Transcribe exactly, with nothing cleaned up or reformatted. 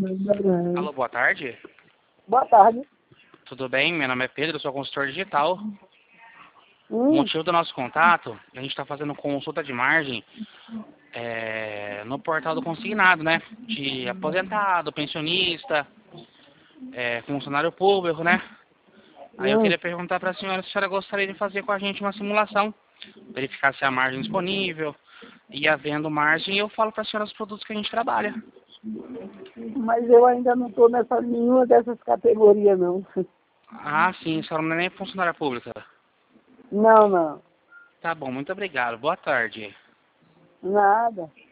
Alô, boa tarde. Boa tarde. Tudo bem? Meu nome é Pedro, eu sou consultor digital. Hum. O motivo do nosso contato, a gente está fazendo consulta de margem é, no portal do consignado, né? De aposentado, pensionista, é, funcionário público, né? Aí eu Hum. queria perguntar para a senhora se a senhora gostaria de fazer com a gente uma simulação, verificar se há margem disponível, e havendo margem eu falo para a senhora os produtos que a gente trabalha. Mas eu ainda não estou nessa nenhuma dessas categorias, não. Ah, sim, a senhora não é nem funcionária pública. Não, não. Tá bom, muito obrigado. Boa tarde. Nada.